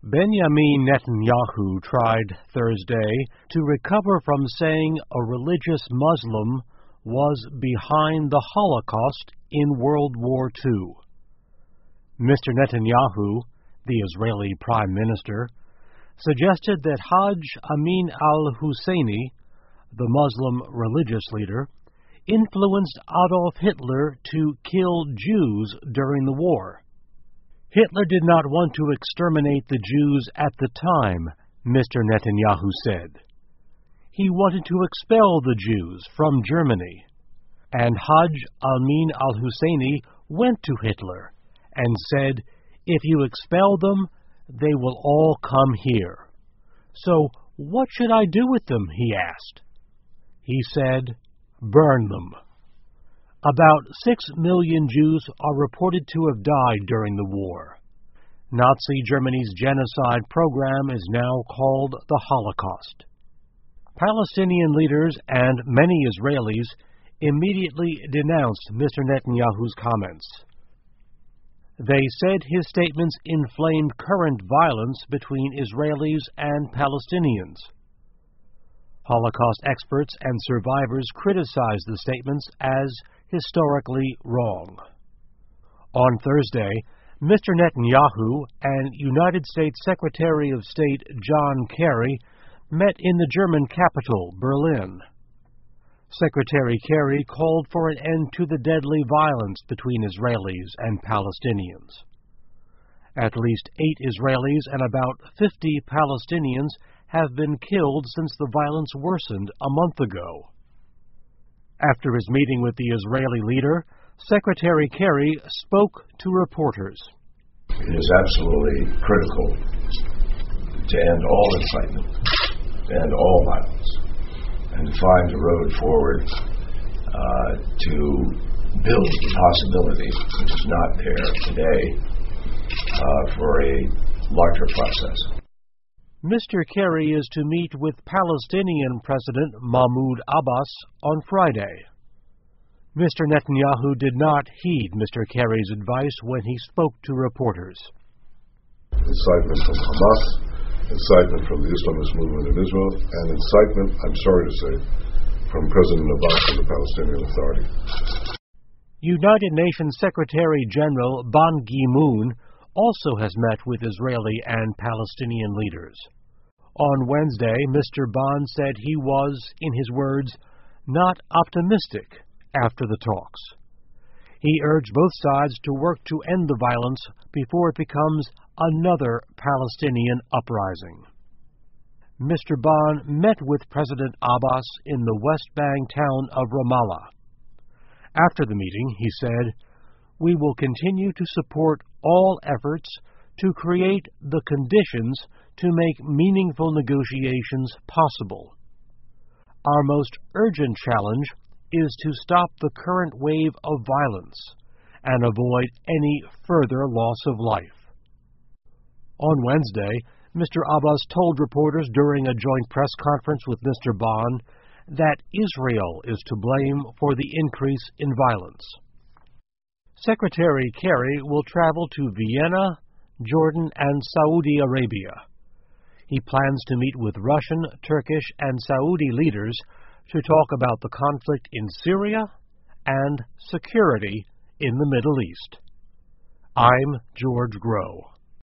Benjamin Netanyahu tried Thursday to recover from saying a religious Muslim was behind the Holocaust in World War II. Mr. Netanyahu, the Israeli Prime Minister, suggested that Hajj Amin al-Husseini, the Muslim religious leader, influenced Adolf Hitler to kill Jews during the war. Hitler did not want to exterminate the Jews at the time, Mr. Netanyahu said. He wanted to expel the Jews from Germany. And Hajj Amin al-Husseini went to Hitler and said, "If you expel them, they will all come here." "So what should I do with them?" he asked. He said, "Burn them." About 6 million Jews are reported to have died during the war. Nazi Germany's genocide program is now called the Holocaust. Palestinian leaders and many Israelis immediately denounced Mr. Netanyahu's comments. They said his statements inflamed current violence between Israelis and Palestinians. Holocaust experts and survivors criticized the statements as historically wrong. On Thursday, Mr. Netanyahu and United States Secretary of State John Kerry met in the German capital, Berlin. Secretary Kerry called for an end to the deadly violence between Israelis and Palestinians. At least 8 Israelis and about 50 Palestinians have been killed since the violence worsened a month ago. After his meeting with the Israeli leader, Secretary Kerry spoke to reporters. It is absolutely critical to end all incitement, to end all violence, and to find a road forward to build the possibility, which is not there today, for a larger process. Mr. Kerry is to meet with Palestinian President Mahmoud Abbas on Friday. Mr. Netanyahu did not heed Mr. Kerry's advice when he spoke to reporters. Incitement from Hamas, incitement from the Islamist movement in Israel, and incitement, I'm sorry to say, from President Abbas and the Palestinian Authority. United Nations Secretary General Ban Ki-moon also has met with Israeli and Palestinian leaders. On Wednesday, Mr. Ban said he was, in his words, not optimistic after the talks. He urged both sides to work to end the violence before it becomes another Palestinian uprising. Mr. Ban met with President Abbas in the West Bank town of Ramallah. After the meeting, he said, "We will continue to support all efforts to create the conditions to make meaningful negotiations possible. Our most urgent challenge is to stop the current wave of violence and avoid any further loss of life." On Wednesday, Mr. Abbas told reporters during a joint press conference with Mr. Ban that Israel is to blame for the increase in violence. Secretary Kerry will travel to Vienna, Jordan, and Saudi Arabia. He plans to meet with Russian, Turkish, and Saudi leaders to talk about the conflict in Syria and security in the Middle East. I'm George Groh.